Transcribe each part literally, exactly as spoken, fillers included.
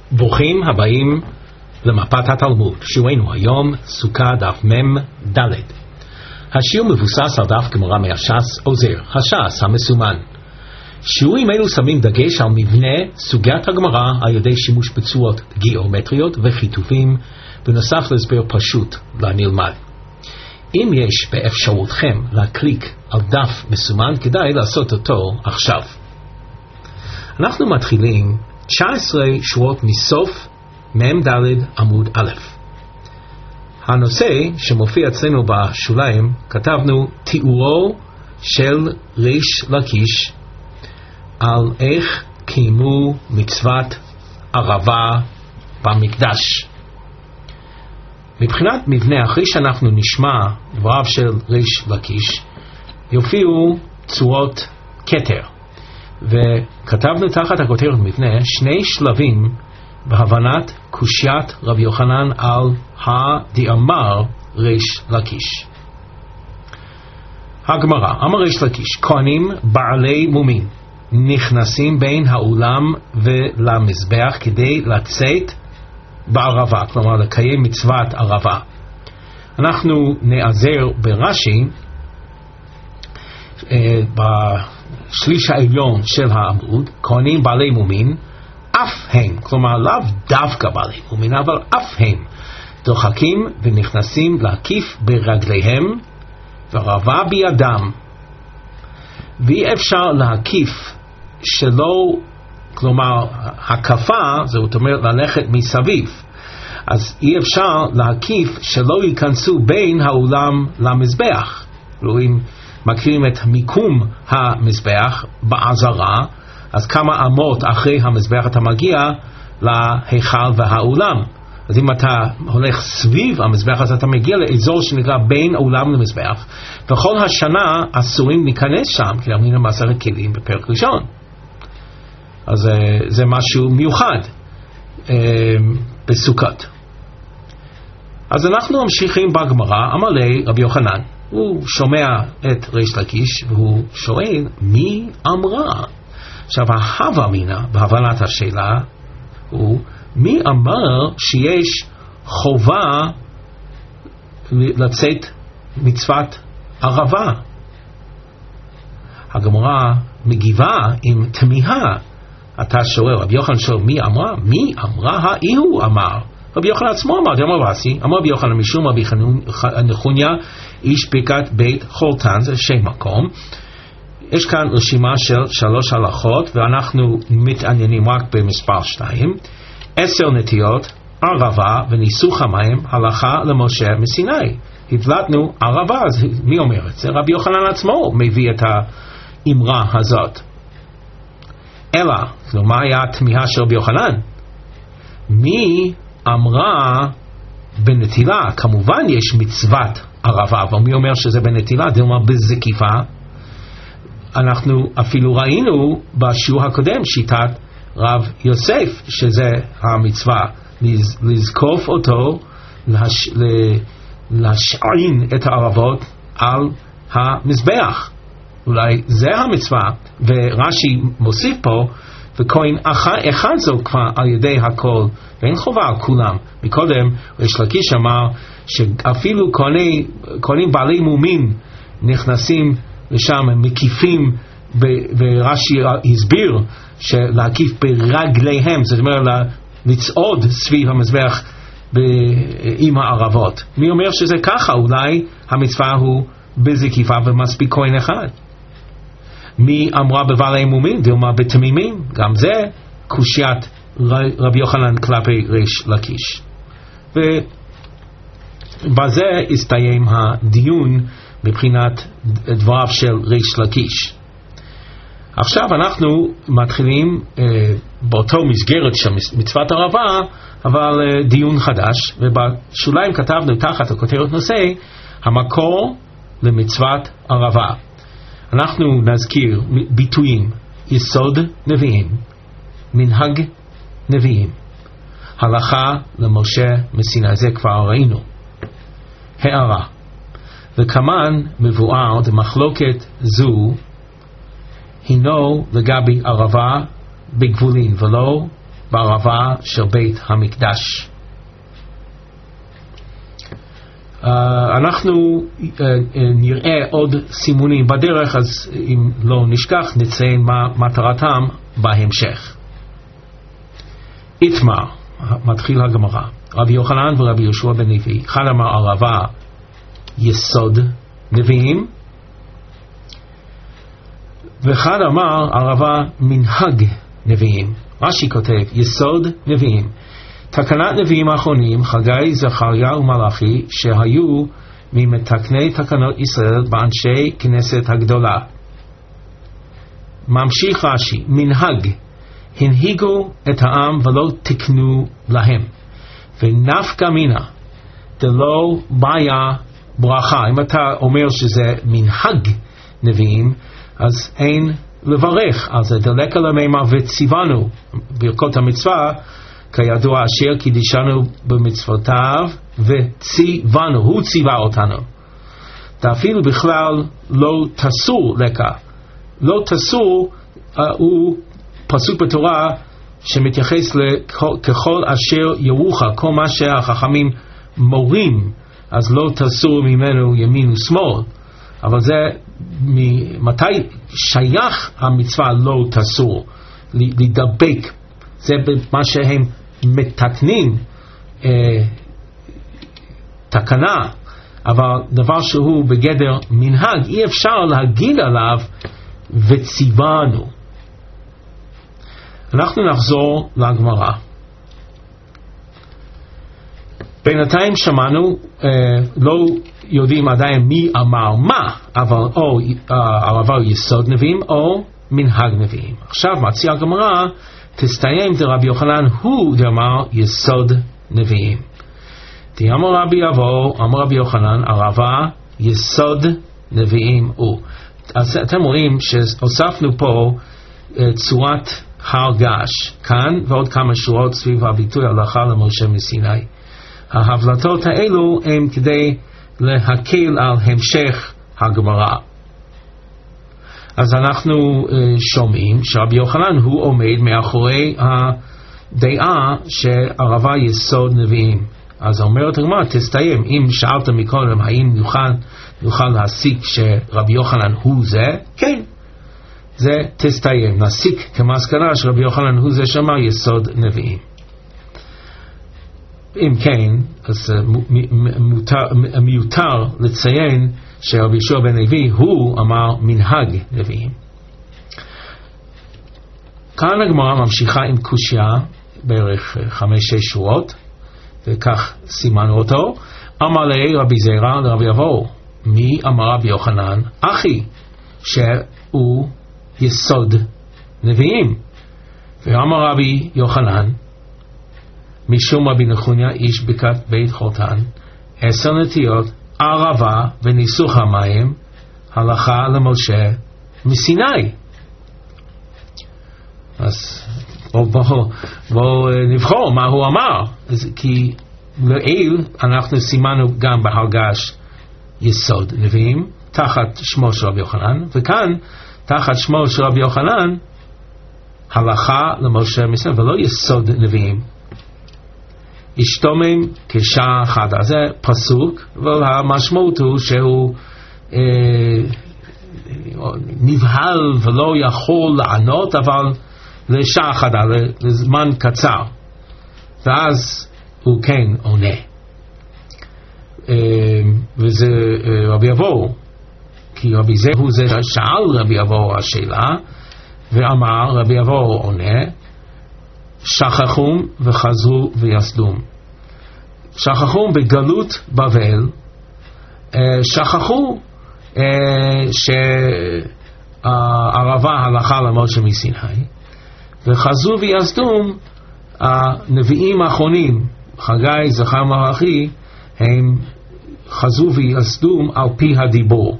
ברוכים הבאים למפת התלמוד. שיעורנו היום סוכה דף מם ד'. השיעור מבוסס על דף גמרא מהש"ס עוזר, הש"ס המסומן. שיעורים אלו שמים דגש על מבנה סוגיית הגמרא על ידי שימוש בצורות גיאומטריות וחיתובים, בנוסף להסבר פשוט לנלמד. אם יש באפשרותכם להקליק על דף מסומן, כדאי לעשות אותו עכשיו. אנחנו מתחילים תשע עשרה שורות מסוף מם ד' עמוד א'. הנושא שמופיע אצלנו בשוליים, כתבנו תיאורו של ריש לקיש על איך קיימו מצוות ערבה במקדש. מבחינת מבנה, אחרי שאנחנו נשמע דבריו של ריש לקיש, יופיעו צורות כתר, וכתבנו תחת הכותרת מבנה שני שלבים בהבנת קושיית רבי יוחנן על הדאמר ריש לקיש. הגמרא, אמר ריש לקיש, כהנים בעלי מומין נכנסים בין האולם ולמזבח כדי לצאת בערבה, כלומר לקיים מצוות ערבה. אנחנו נעזר ברש"י אה, בשליש העליון של העמוד, כהנים בעלי מומין אף הם, כלומר לאו דווקא בעלי מומין, אבל אף הם דוחקים ונכנסים להקיף ברגליהם וערבה בידם, ואי אפשר להקיף שלא, כלומר הקפה, זאת אומרת ללכת מסביב, אז אי אפשר להקיף שלא ייכנסו בין האולם למזבח. רואים, מכירים את מיקום המזבח בעזרה, אז כמה אמות אחרי המזבח אתה מגיע להיכל והאולם. אז אם אתה הולך סביב המזבח, אז אתה מגיע לאזור שנקרא בין האולם למזבח, וכל השנה אסורים להיכנס שם, כי אמרנו מסכת כלים בפרק ראשון. אז זה, זה משהו מיוחד אה, בסוכות. אז אנחנו ממשיכים בגמרא. אמר לי רבי יוחנן, הוא שומע את ריש לקיש והוא שואל מי אמרה. עכשיו ההווה אמינא בהבנת השאלה הוא מי אמר שיש חובה לצאת מצוות ערבה. הגמרא מגיבה עם תמיהה. אתה שואל, רבי יוחנן שואל מי אמרה? מי אמרה? האי הוא אמר. רבי יוחנן עצמו אמר, אמר רסי, אמר רבי יוחנן משום רבי נחוניה איש ברכת בית חולתן, זה שם מקום. יש כאן רשימה של שלוש הלכות ואנחנו מתעניינים רק במספר שתיים. עשר נטיות, ערבה וניסוך המים, הלכה למשה מסיני. הבלטנו ערבה, אז מי אומר את זה? רבי יוחנן עצמו מביא את האמרה הזאת. אלא, מה היה התמיהה של רבי יוחנן? מי אמרה בנטילה? כמובן יש מצוות ערבה, אבל מי אומר שזה בנטילה? זה אומר בזקיפה. אנחנו אפילו ראינו בשיעור הקודם שיטת רב יוסף, שזה המצווה, לזקוף אותו, להש... להשעין את הערבות על המזבח. אולי זה המצווה, ורש"י מוסיף פה, וכהן אחד זו כבר על ידי הכל, ואין חובה על כולם. מקודם ריש לקיש אמר שאפילו כהנים, כהנים בעלי מומין נכנסים לשם, הם מקיפים, ורש"י הסביר שלהקיף ברגליהם, זאת אומרת לצעוד סביב המזבח עם הערבות. מי אומר שזה ככה? אולי המצווה הוא בזקיפה ומספיק כהן אחד. מי אמרה בבעלי מומין? דילמה בתמימים. גם זה קושיית רבי יוחנן כלפי ריש לקיש. ובזה הסתיים הדיון מבחינת דבריו של ריש לקיש. עכשיו אנחנו מתחילים אה, באותו מסגרת של מצוות ערבה, אבל אה, דיון חדש, ובשוליים כתבנו תחת הכותרת נושא המקור למצוות ערבה. אנחנו נזכיר ביטויים: יסוד נביאים, מנהג נביאים, הלכה למשה מסיני, זה כבר ראינו. הערה, וכמן מבואר דמחלוקת זו הינו לגבי ערבה בגבולין ולא בערבה של בית המקדש. Uh, אנחנו uh, uh, נראה עוד סימונים בדרך, אז אם לא נשכח נציין מה מטרתם בהמשך. איתמר, מתחיל הגמרא, רבי יוחנן ורבי יהושע בן לוי, אחד אמר ערבה יסוד נביאים, ואחד אמר ערבה מנהג נביאים. רש"י כותב יסוד נביאים, תקנת נביאים האחרונים חגי, זכריה ומלאכי, שהיו ממתקני תקנות ישראל באנשי כנסת הגדולה. ממשיך רש"י, מנהג, הנהיגו את העם ולא תקנו להם, ונפקא מינה דלא בעיה ברכה. אם אתה אומר שזה מנהג נביאים, אז אין לברך על זה. דלק על המימר וציוונו, ברכות המצווה כידוע, אשר קידישנו במצוותיו וציוונו, הוא ציווה אותנו. ואפילו בכלל לא תסור לקה. לא תסור uh, הוא פסוק בתורה שמתייחס לככל אשר ירוך, כל מה שהחכמים מורים, אז לא תסור ממנו ימין ושמאל. אבל זה מתי שייך המצווה לא תסור, לדבק, זה מה שהם מתקנים אה, תקנה, אבל דבר שהוא בגדר מנהג אי אפשר להגיד עליו וציוונו. אנחנו נחזור לגמרא. בינתיים שמענו, אה, לא יודעים עדיין מי אמר מה, אבל או ערבה הוא יסוד נביאים או מנהג נביאים. עכשיו מציע הגמרא, תסתיים דרבי יוחנן הוא דאמר יסוד נביאים. דאמר רבי אבו, אמר רבי יוחנן, ערבה יסוד נביאים הוא. אז אתם רואים שהוספנו פה uh, צורת הרגש, כאן ועוד כמה שורות סביב הביטוי הלכה למשה מסיני. ההבלטות האלו הם כדי להקל על המשך הגמרא. אז אנחנו uh, שומעים שרבי יוחנן הוא עומד מאחורי הדעה שערבה יסוד נביאים. אז אומרת הגמרא, תסתיים, אם שאלת מקודם האם נוכל, נוכל להסיק שרבי יוחנן הוא זה, כן, זה תסתיים, נסיק כמסקנה שרבי יוחנן הוא זה שאמר יסוד נביאים. אם כן, אז מיותר, מיותר לציין שרבי יהושע בן לוי הוא אמר מנהג נביאים. כאן הגמרא ממשיכה עם קושיה בערך חמש שש שורות, וכך סימנו אותו. אמר לי רבי זירא לרבי אבו, מי אמר רבי יוחנן? אחי, שהוא יסוד נביאים. ואמר רבי יוחנן, משום רבי נחוניה איש בקעת בית חותן, עשר נטיות, ערבה וניסוך המים, הלכה למשה מסיני. אז בואו בוא, בוא, נבחור מה הוא אמר, כי לעיל אנחנו סימנו גם בהרגש יסוד נביאים תחת שמו של רבי יוחנן, וכאן תחת שמו של רבי יוחנן הלכה למשה מסיני, ולא יסוד נביאים. ישתומם כשעה אחת. אז זה פסוק, והמשמעות הוא שהוא אה, נבהל ולא יכול לענות, אבל לשעה אחת, לזמן קצר, ואז הוא כן עונה. אה, וזה אה, רבי אבו, כי רבי זה הוא זה שאל רבי אבו השאלה, ואמר רבי אבו עונה, שכחום וחזרו ויסדום. שכחום בגלות בבל, שכחו שהערבה הלכה למשה מסיני, וחזרו ויסדום הנביאים האחרונים, חגי, זכר, מלאכי, הם חזרו ויסדום על פי הדיבור.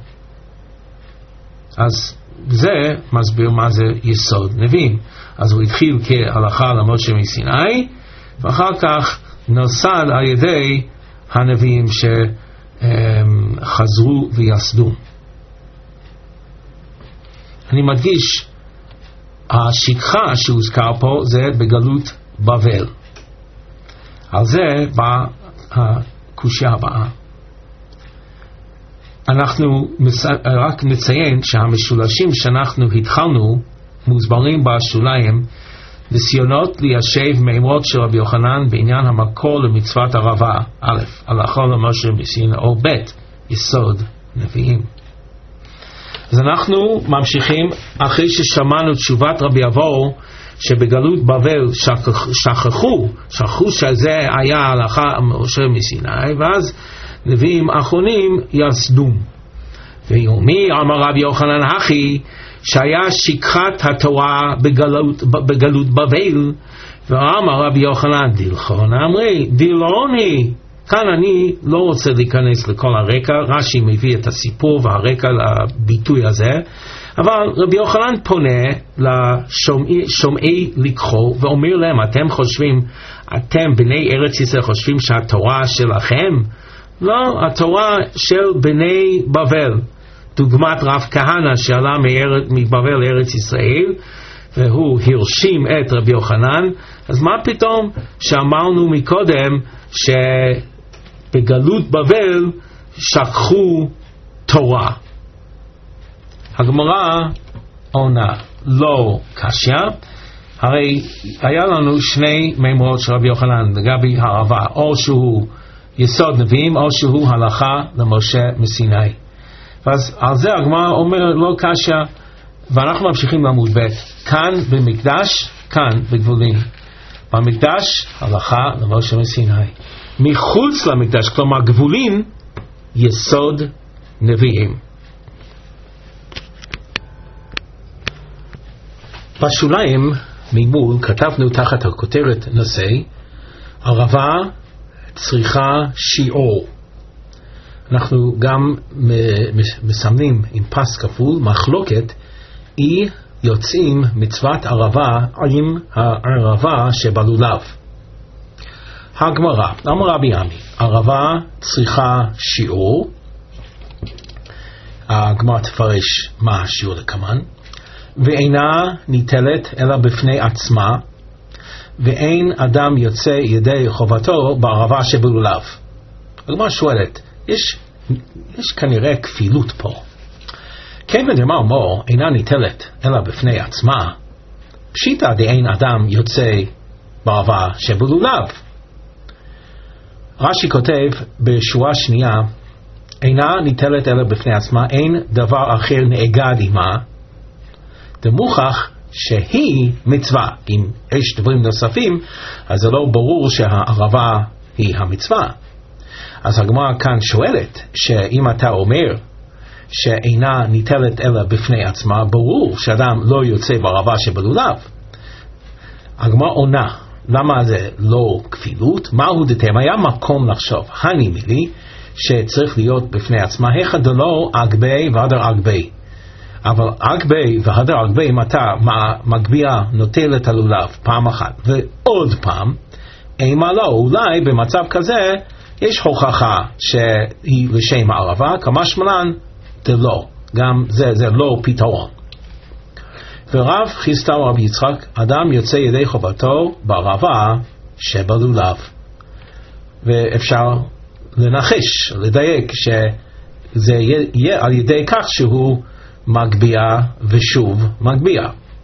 אז זה מסביר מה זה יסוד נביאים. אז הוא התחיל כהלכה למשה מסיני, ואחר כך נוסד על ידי הנביאים שחזרו ויסדו. אני מדגיש, השכחה שהוזכר פה זה בגלות בבל. על זה באה הקושיה הבאה. אנחנו רק נציין שהמשולשים שאנחנו התחלנו מוסברים בשוליים ניסיונות ליישב מימרות של רבי יוחנן בעניין המקור למצוות ערבה, א', הלכה למשה מסיני, או ב', יסוד נביאים. אז אנחנו ממשיכים אחרי ששמענו תשובת רבי אבו שבגלות בבל שכחו, שכחו שזה היה הלכה משה מסיני, ואז נביאים אחרונים יסדום. ויומי אמר רבי יוחנן הכי שהיה שכחת התורה בגלות, בגלות בבל, ואמר רבי יוחנן דילכון אמרי דילוני. כאן אני לא רוצה להיכנס לכל הרקע, רש"י מביא את הסיפור והרקע לביטוי הזה, אבל רבי יוחנן פונה לשומעי לקחו ואומר להם, אתם חושבים, אתם בני ארץ ישראל חושבים שהתורה שלכם? לא, התורה של בני בבל, דוגמת רב כהנא שעלה מבבל לארץ ישראל והוא הרשים את רבי יוחנן. אז מה פתאום שאמרנו מקודם שבגלות בבל שכחו תורה? הגמרא עונה לא קשיא, הרי היה לנו שני מימרות של רבי יוחנן לגבי הערבה, או שהוא יסוד נביאים או שהוא הלכה למשה מסיני. ואז על זה הגמרא אומר לא קשיא, ואנחנו ממשיכים לעמוד ב'. כאן במקדש, כאן בגבולים, במקדש הלכה למשה מסיני, מחוץ למקדש, כלומר גבולים, יסוד נביאים. בשוליים ממול כתבנו תחת הכותרת נושא ערבה צריכה שיעור. אנחנו גם מסמנים עם פס כפול מחלוקת אי יוצאים מצוות ערבה עם הערבה שבלולב. הגמרא אמר רבי עמי ערבה צריכה שיעור. הגמרא תפרש מה השיעור לכמן, ואינה ניטלת אלא בפני עצמה, ואין אדם יוצא ידי חובתו בערבה שבלולב. הגמרא שואלת, יש, יש כנראה כפילות פה. כן ונאמר מו, אינה ניטלת אלא בפני עצמה, פשיטא דאין אדם יוצא בערבה שבלולב. רש"י כותב בשורה שנייה, אינה ניטלת אלא בפני עצמה, אין דבר אחר נאגד עמה, דמוכח שהיא מצווה. אם יש דברים נוספים, אז זה לא ברור שהערבה היא המצווה. אז הגמרא כאן שואלת, שאם אתה אומר שאינה ניטלת אלא בפני עצמה, ברור שאדם לא יוצא בערבה שבלולב. הגמרא עונה, למה זה לא כפילות? מהו דתם? היה מקום לחשוב, הני מילי, שצריך להיות בפני עצמה, היכא דלא אגבי והדר אגבי. אבל אגבי והדר אגבי, אם אתה מגביה נוטל את הלולב פעם אחת ועוד פעם, אימה לא, אולי במצב כזה יש הוכחה שהיא לשם הערבה, כמשמען דלא, גם זה, זה לא פתרון. ורב חיסדא רבי יצחק, אדם יוצא ידי חובתו בערבה שבלולב. ואפשר לנחש, לדייק, שזה יהיה על ידי כך שהוא מגביה ושוב מגביה.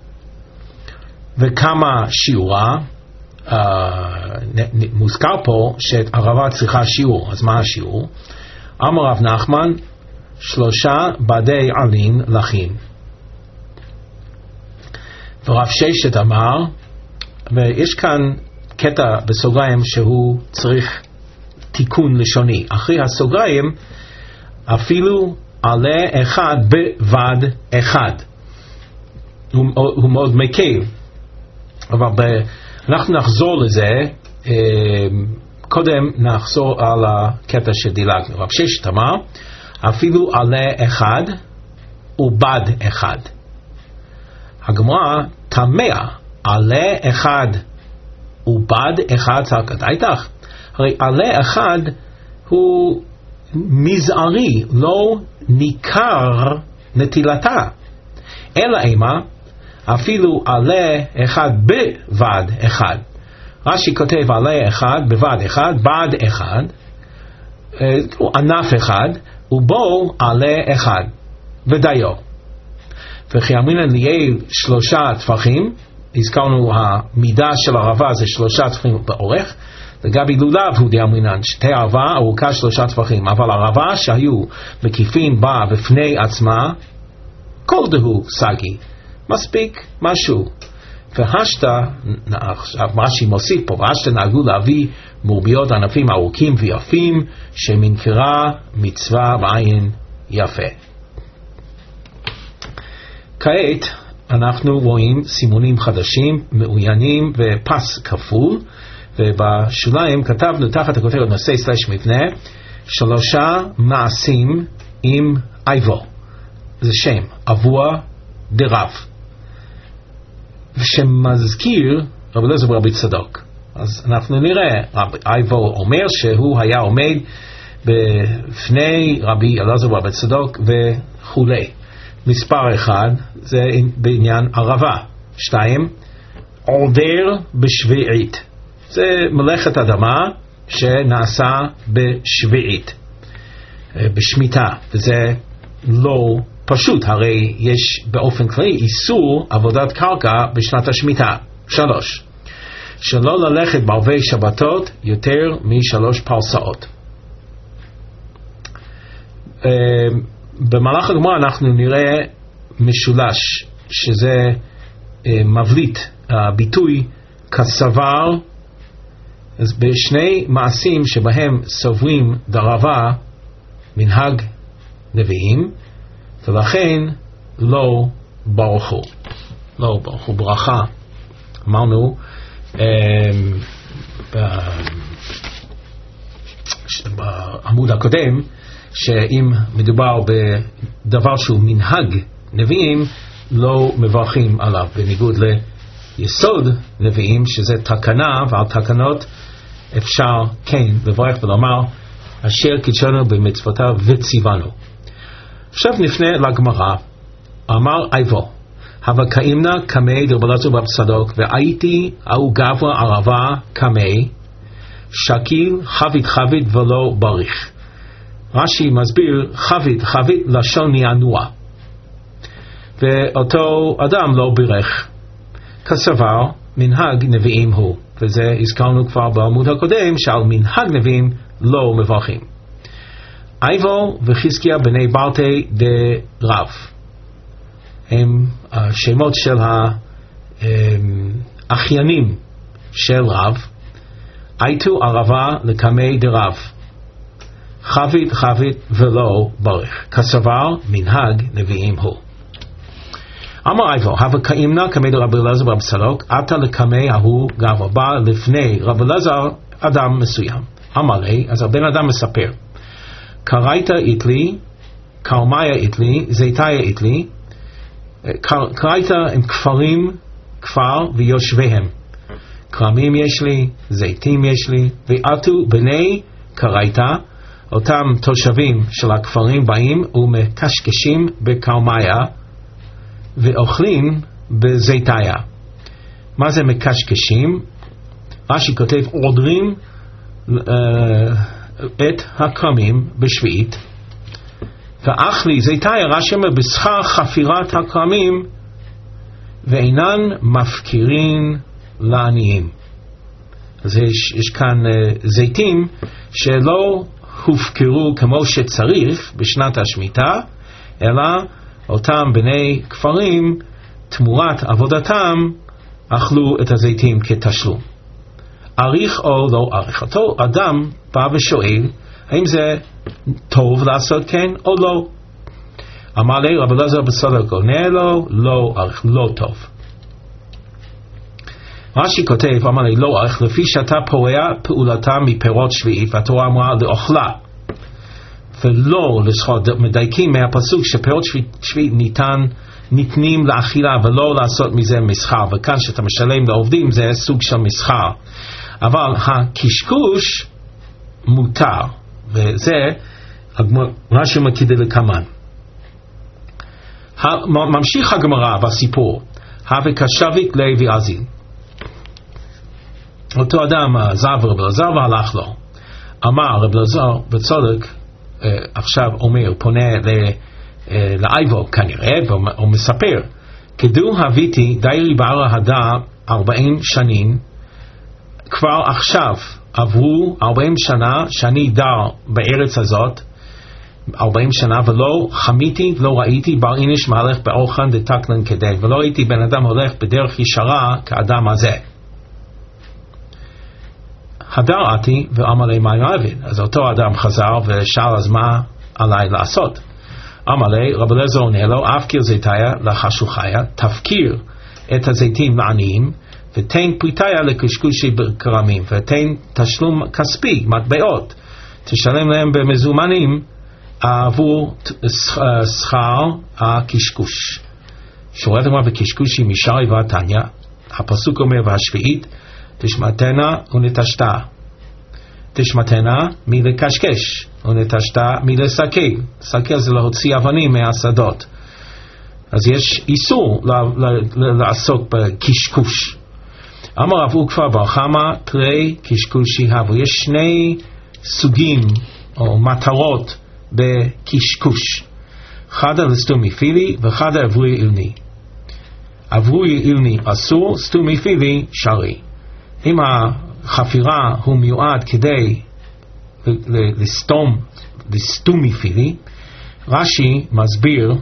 וכמה שיעורה, uh, מוזכר פה שערבה צריכה שיעור. אז מה השיעור? אמר רב נחמן, שלושה בדי עלים לחים. ורב ששת אמר, ויש כאן קטע בסוגריים שהוא צריך תיקון לשוני. אחרי הסוגריים, אפילו עלה אחד בבד אחד. הוא, הוא מאוד מקל. אבל ב, אנחנו נחזור לזה, אה, קודם נחזור על הקטע שדילגנו. רב ששת אמר, אפילו עלה אחד ובד אחד. הגמרא תמה, עלה אחד ובד אחד צעקתייתך. הרי עלה אחד הוא מזערי, לא ניכר נטילתה. אלא אימה, אפילו עלה אחד בבד אחד. רש"י כותב עלה אחד, בבד אחד, בד אחד, ענף אחד, ובו עלה אחד, ודיו. וכי אמרינן נהיה שלושה טפחים, הזכרנו המידה של ערבה זה שלושה טפחים באורך, לגבי לולב הוא דאמרינן, שתי ערבה ארוכה שלושה טפחים, אבל ערבה שהיו מקיפים בה בפני עצמה, כל דהו סגי, מספיק משהו. והשתה, מה שהיא מוסיף פה, והשתה נהגו להביא מורביות ענפים ארוכים ויפים, שמנקרה מצווה בעין יפה. כעת אנחנו רואים סימונים חדשים, מעוינים ופס כפול, ובשוליים כתבנו תחת הכותרת נושא סלש מבנה, שלושה מעשים עם אייבו, זה שם, אבוע דרב, שמזכיר רבי אלעזר ברבי צדוק. אז אנחנו נראה, רבי אייבו אומר שהוא היה עומד בפני רבי אלעזר ברבי צדוק וכולי. מספר אחד זה בעניין ערבה. שתיים, עובר בשביעית, זה מלאכת אדמה שנעשה בשביעית, בשמיטה, וזה לא פשוט, הרי יש באופן כללי איסור עבודת קרקע בשנת השמיטה. שלוש, שלא ללכת בערבי שבתות יותר משלוש פרסאות. במהלך הגמרא אנחנו נראה משולש, שזה מבליט הביטוי כסבר. אז בשני מעשים שבהם סוברים דרבה מנהג נביאים, ולכן לא ברכו, לא ברכו ברכה. אמרנו בעמוד הקודם שאם מדובר בדבר שהוא מנהג נביאים לא מברכים עליו, בניגוד ליסוד נביאים שזה תקנה, ועל תקנות אפשר כן לברך ולומר אשר קידשנו במצוותיו וציוונו. עכשיו נפנה לגמרא. אמר אייבו הווה כאימנה קמי דרבי אלעזר ברבי צדוק והייתי au גברא ערבה קמי שקיל חבית חבית ולא בריך. רש"י מסביר חבית חבית לשון נענוע, ואותו אדם לא בירך, כסבר מנהג נביאים הוא, וזה הזכרנו כבר בעמוד הקודם שעל מנהג נביאים לא מברכים. אייבו וחזקיה בני ברטי דרב הם השמות של האחיינים של רב. הייתו ערבה לקמי דרב חבית חבית ולא ברך, כסבר מנהג נביאים הוא. אמר אייבו הווה כאימנה קמי דרבי אלעזר ברבי צדוק עתה לקמי ההוא גברא. בא לפני רבי אלעזר אדם מסוים, אמר לי, אז הבן אדם מספר, קרייתא איתלי, קרמיה איתלי, זיתיה איתלי. קרייתא הם כפרים, כפר ויושביהם, כרמים יש לי, זיתים יש לי, ועתו בני קרייתא, אותם תושבים של הכפרים באים ומקשקשים בקרמיה ואוכלים בזיתיה. מה זה מקשקשים? רש"י כותב עודרים uh, את הכרמים בשביעית, ואכלי זיתיה רש"י אומר בשכר חפירת הכרמים ואינן מפקירין לעניים. אז יש, יש כאן uh, זיתים שלא הופקרו כמו שצריך בשנת השמיטה, אלא אותם בני כפרים תמורת עבודתם אכלו את הזיתים כתשלום. אריך או לא אריך. אותו אדם בא ושואל האם זה טוב לעשות כן או לא. אמר לי רבי אלעזר ברבי צדוק עונה לו לא אריך, לא טוב. רש"י כותב, אמר לי לא אריך, לפי שאתה פורע פעולתה מפירות שביעית והתורה אמרה לאוכלה ולא לשחוט. מדייקים מהפסוק שפירות שביעית ניתן ניתנים לאכילה ולא לעשות מזה מסחר, וכאן שאתה משלם לעובדים זה סוג של מסחר, אבל הקשקוש מותר, וזה רש"י מקיד לקמן. ממשיך הגמרא בסיפור, הווה כשביק לוי אזין. אותו אדם עזב רב אלעזר והלך לו. אמר רב אלעזר בצדק, עכשיו אומר, פונה לאייבו כנראה, הוא מספר, כדו הביתי דיירי בער הדה ארבעים שנים, כבר עכשיו עברו ארבעים שנה שאני דר בארץ הזאת, ארבעים שנה, ולא חמיתי ולא ראיתי בר איניש מהלך באורחן דתקנן כדי, ולא ראיתי בן אדם הולך בדרך ישרה כאדם הזה. הדר עתי ואמר לי מה יעבד. אז אותו אדם חזר ושאל אז מה עליי לעשות. אמר לי רב אלעזר עונה לו, אפקיר זיתיה לחשוכיה, תפקיר את הזיתים לעניים ותן פריטיה לקשקושי כרמים, ותן תשלום כספי, מטבעות, תשלם להם במזומנים עבור שכר הקשקוש. שורת אמרה בקשקושי משרי ועתניה, הפסוק אומר והשביעית, תשמעתנה ונטשתה. תשמעתנה מלקשקש, ונטשתה מלסקל. סקל זה להוציא אבנים מהשדות. אז יש איסור לעסוק בקשקוש. אמר רב עוקבא בר חמא פרי קשקושי הבו. יש שני סוגים או מטרות בקשקוש. חדה לסתומי פילי וחדה עברי אילני. עברי אילני אסור, סתומי פילי שרי. אם החפירה הוא מיועד כדי לסתום, לסתומי פילי, רש"י מסביר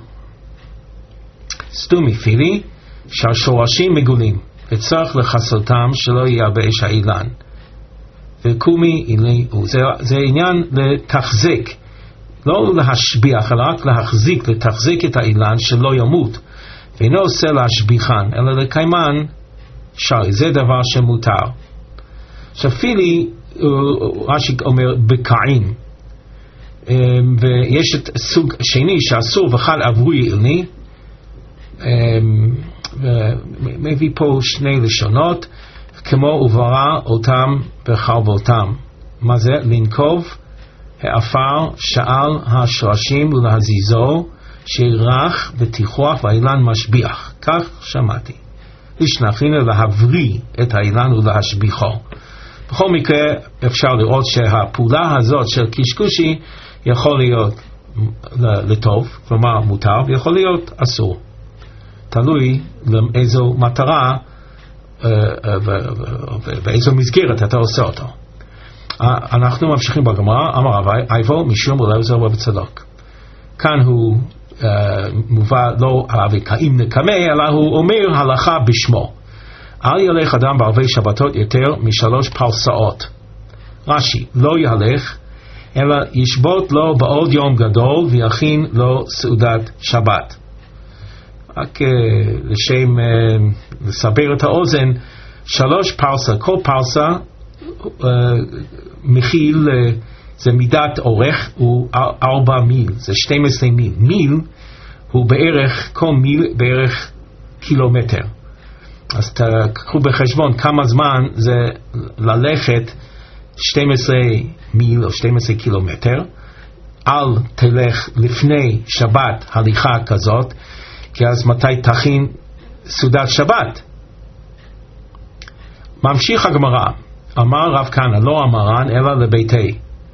סתומי פילי שהשורשים מגולים וצריך לחסותם שלא ייבש האילן. וקומי אילי הוא. זה, זה עניין לתחזק, לא להשביח, אלא רק להחזיק, לתחזק את האילן שלא ימות. ואינו עושה להשביחן, אלא לקיימן שרי. זה דבר שמותר. עכשיו פילי, רש"י אומר בקעים. ויש את סוג שני שאסור וחל עברי אילני. ומביא פה שני לשונות, כמו וברא אותם וחרבותם. מה זה? לנקוב העפר שעל השורשים ולהזיזו שירח ותיכוח והאילן משביח. כך שמעתי. לשנחין להבריא את האילן ולהשביחו. בכל מקרה אפשר לראות שהפעולה הזאת של קשקושי יכול להיות לטוב, כלומר מותר, ויכול להיות אסור. תלוי לאיזו מטרה ובאיזו מסגרת אתה עושה אותו. אנחנו ממשיכים בגמרא. אמר רב אייבו משום רב אלעזר בצדוק. כאן הוא מובא לא הוויקאים נקמה, אלא הוא אומר הלכה בשמו. אל ילך אדם בערבי שבתות יותר משלוש פרסאות. רש"י, לא ילך, אלא ישבות לו בעוד יום גדול ויכין לו סעודת שבת. רק לשם לסבר את האוזן, שלוש פרסה, כל פרסה מכיל, זה מידת אורך, הוא ארבע מיל, זה שתים עשרה מיל. מיל הוא בערך, כל מיל בערך קילומטר. אז תקחו בחשבון כמה זמן זה ללכת שתים עשרה מיל או שתים עשרה קילומטר. אל תלך לפני שבת הליכה כזאת, כי אז מתי תכין סעודת שבת? ממשיך הגמרא. אמר רב כהנא לא אמרן אלא לביתי.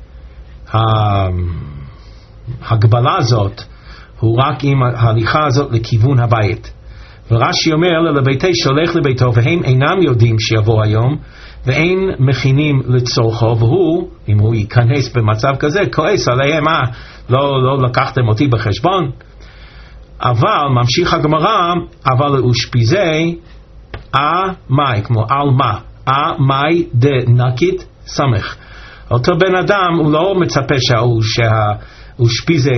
ההגבלה הזאת הוא רק עם ההליכה הזאת לכיוון הבית. ורש"י אומר אלא לביתי שהולך לביתו והם אינם יודעים שיבוא היום ואין מכינים לצורכו, והוא אם הוא ייכנס במצב כזה כועס עליהם, אה לא, לא לקחתם אותי בחשבון. אבל ממשיך הגמרא, אבל לאושפיזי אה מאי, כמו על מה אה מאי דנקית סמך. אותו בן אדם הוא לא מצפה שהאושפיזי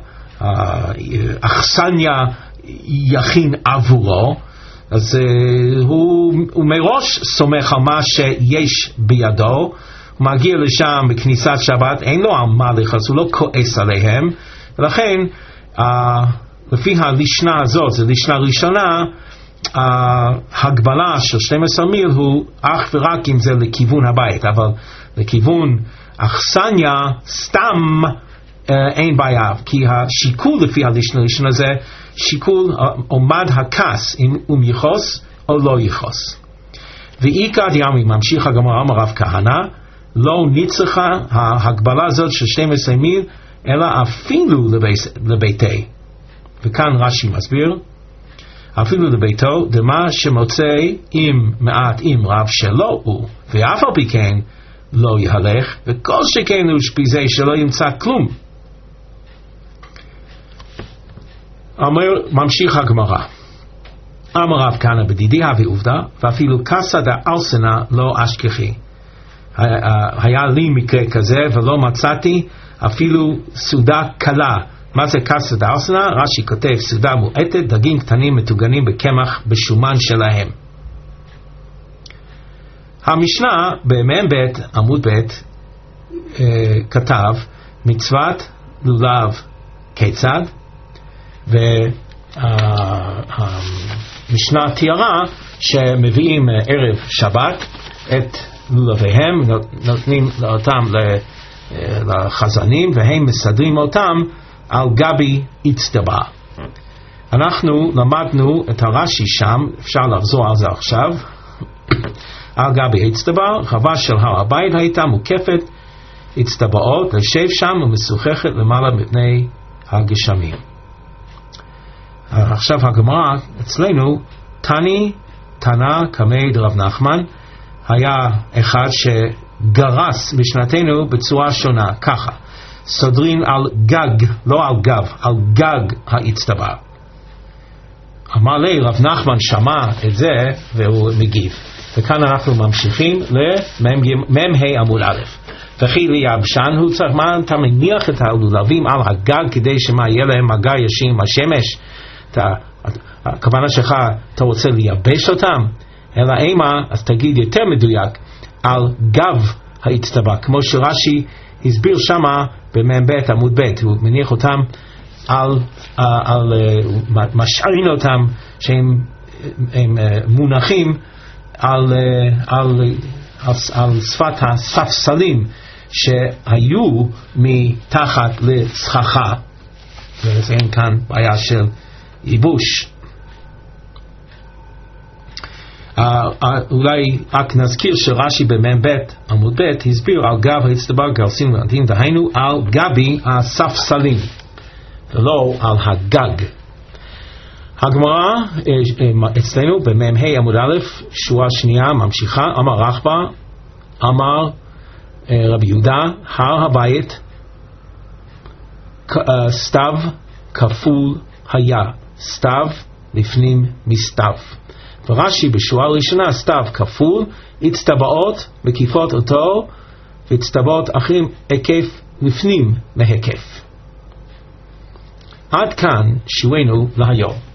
האכסניה יכין עבורו, אז uh, הוא, הוא מראש סומך על מה שיש בידו. הוא מגיע לשם בכניסת שבת, אין לו על מה לחץ, הוא לא כועס עליהם, ולכן uh, לפי הלשנה הזאת, זו לשנה ראשונה, ההגבלה של שתים עשרה מיל הוא אך ורק אם זה לכיוון הבית, אבל לכיוון אכסניה סתם אין בעיה, כי השיקול לפי הלשנה ראשונה זה שיקול עומד הכס אם הוא יכוס או לא יכוס. ואיקא דיאמרי, ממשיך הגמרא, אמר רב כהנא, לא נצרכה ההגבלה הזאת של שתים עשרה מיל, אלא אפילו לביתי. וכאן רש"י מסביר, אפילו לביתו, דמה שמוצא עם מעט עם רב שלא הוא, ואף על פי כן לא יהלך, וכל שכן הוא שפיזי שלא ימצא כלום. אומר, ממשיך הגמרא, אמר רב כהנא בדידי הווי עובדא, ואפילו קסא דאלסנא לא אשכחי. היה לי מקרה כזה ולא מצאתי אפילו סעודה קלה. מה זה קסא דאלסנא? רש"י כותב סעודה מועטת, דגים קטנים מטוגנים בקמח בשומן שלהם. המשנה במ"ם ב' עמוד ב' אה, כתב מצוות לולב כיצד, והמשנה תיארה שמביאים ערב שבת את לולביהם, נותנים אותם לחזנים והם מסדרים אותם על גבי אצטבר. אנחנו למדנו את הרש"י שם, אפשר לחזור על זה עכשיו. על גבי אצטבר, חווה של הר הבית הייתה מוקפת אצטבעות, לשב שם ומשוחחת למעלה מפני הגשמים. עכשיו הגמרא אצלנו, תני תנא קמי דרב נחמן, היה אחד שגרס משנתנו בצורה שונה, ככה, סודרים על גג, לא על גב, על גג האצטבר. אמר לי, רב נחמן שמע את זה והוא מגיב. וכאן אנחנו ממשיכים למ"ה עמוד א'. וכי ליבשן הוא צריך, מה אתה מניח את הלולבים על הגג כדי שמה יהיה להם מגע ישיר עם השמש? הכוונה שלך, אתה רוצה לייבש אותם? אלא אימה, אז תגיד יותר מדויק, על גב האצטבר, כמו שרש"י הסביר שמה במ"ם ב' עמוד ב', הוא מניח אותם על, על, משעין אותם שהם הם מונחים על, על, על, על שפת הספסלים שהיו מתחת לסככה, ואין כאן בעיה של ייבוש. Uh, uh, אולי רק נזכיר שרש"י במ"ם ב' עמוד ב' הסביר על גב האצטבר גרסים ועדים, דהיינו על גבי הספסלים ולא על הגג. הגמרא אצלנו במ"ה עמוד א' שורה שנייה ממשיכה, אמר רחבא אמר רבי יהודה, הר הבית סתיו כפול היה, סתיו לפנים מסתיו. ורש"י בשורה הראשונה, סתיו כפול, אצטבעות מקיפות אותו, ואצטבעות אחרים היקף לפנים מהיקף. עד כאן שיעורנו להיום.